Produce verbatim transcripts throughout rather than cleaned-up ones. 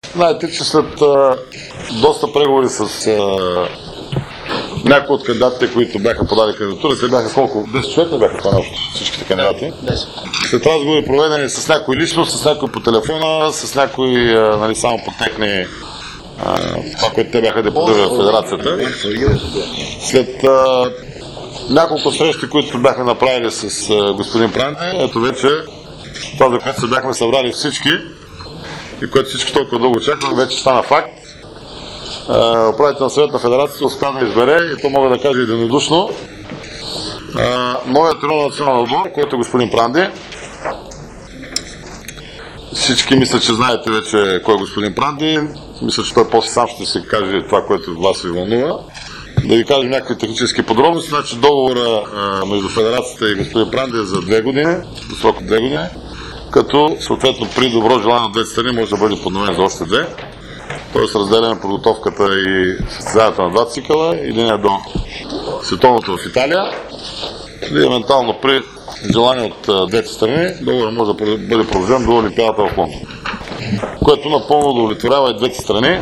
Знаете, че след а, доста преговори с а, някои от кандидатите, които бяха подали кандидатура, те бяха колко? десет човека бяха това нещо, всичките кандидати. десет. След разговори проведени с някои лично, с някои по телефона, с някои а, нали, само по техни а, това, което те бяха депутирали в федерацията. След а, няколко срещи, които бяхме направили с а, господин Пранди, ето вече това, за което се бяхме събрали всички и което всички толкова дълго очакваме, вече стана факт. Управителният съвет на федерацията успя да избере, и то мога да кажа единодушно, новият треньор на националния отбор, който е господин Пранди. Всички мисля, че знаете вече кой е господин Пранди. Мисля, че той после сам ще се каже това, което вас ви вълнува. Да ви кажем някакви технически подробности. Значи договора а, между федерацията и господин Пранди е за две години, за срок от две години, като съответно при добро желание от двете страни може да бъде подновен за още две. Тоест разделяме подготовката и състезанието на два цикъла, един е до световното в Италия, или евентуално при желание от двете страни договорът може да бъде продължен до Олимпиадата в Лондон, което напълно удовлетворява и двете страни.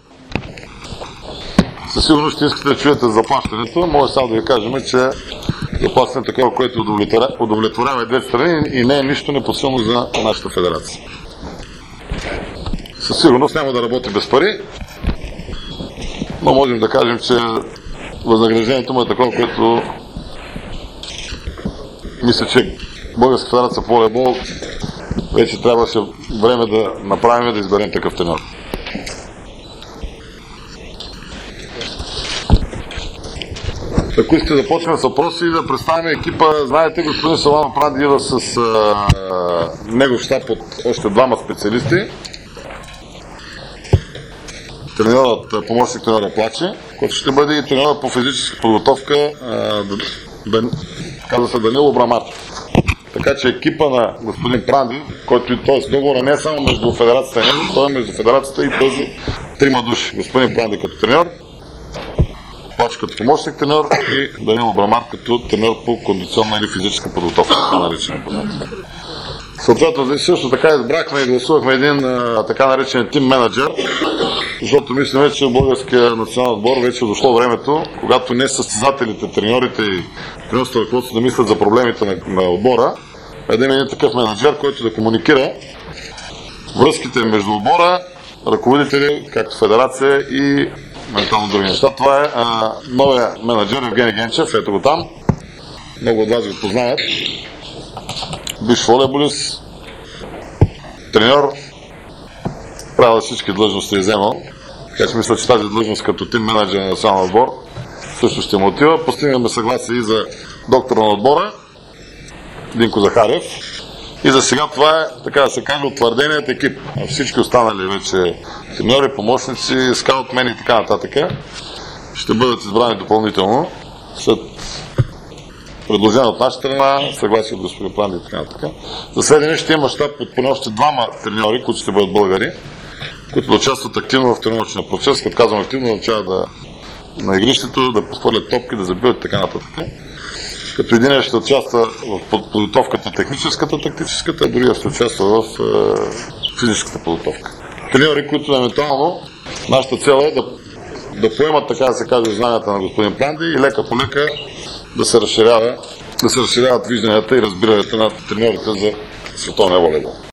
Със сигурност ще искате да чуете заплащането. Може само да ви кажем, че заплащането е такова, което удовлетворява и двете страни и не е нищо непосилно за нашата федерация. Със сигурност няма да работи без пари, но можем да кажем, че възнаграждението му е такова, което мисля, че Българска федерация по волейбол вече трябваше време да направим и да изберем такъв треньор. Ако искате да почнем с въпроси и да представим екипа, знаете, господин Саламов Пранди идва с а, негов щаб от още двама специалисти. Треньорът, помощник треньора Плаче, който ще бъде и треньорът по физическа подготовка, а, да, казва се Данило Брамарчев. Така че екипа на господин Пранди, който т.е. договора не е само между федерацията и него, той е между федерацията и тези трима души. Господин Пранди като треньор, Плаче като помощник треньор и Данило Брамар като треньор по кондиционна или физическа подготовка, така наречена подготовка. Съответно, също така избрахме и гласувахме един а, така наречен тим менеджер, защото мислим, че в българския национален отбор вече е дошло времето, когато не състезателите, треньорите и треньорското ръководство да мислят за проблемите на, на отбора, а да има един такъв менеджер, който да комуникира връзките между отбора, ръководители, както федерация и ментално други неща. Това е а, новия менеджер Евгений Генчев, ето го там. Много от вас го познават. Бивш волейболист, треньор, правил всички длъжности е вземал. Така че мисля, че тази длъжност като тим менеджер на националния отбор също ще му отива. Постигнахме съгласие и за доктора на отбора, Динко Захарев. И за сега това е, така да се каже, утвърденият екип. Всички останали вече треньори, помощници, скаутмени и така нататък ще бъдат избрани допълнително след предложение от наша страна, съгласие от господин Пранди и така нататък. За сведение ще има щаб от поне още двама треньори, които ще бъдат българи, които да участват активно в тренировъчния процес. Като казвам активно, означава да на игрището, да подхвърлят топки, да забиват и така нататък. Като един ще участва в подготовката техническата, тактическата, а другия ще участва в е, физическата подготовка. Треньори, които евентуално нашата цел е да, да поемат, така да се каже, знанията на господин Пранди и лека по лека да се разширява, да се разширяват вижданията и разбиранията на треньорите за световния волейбол.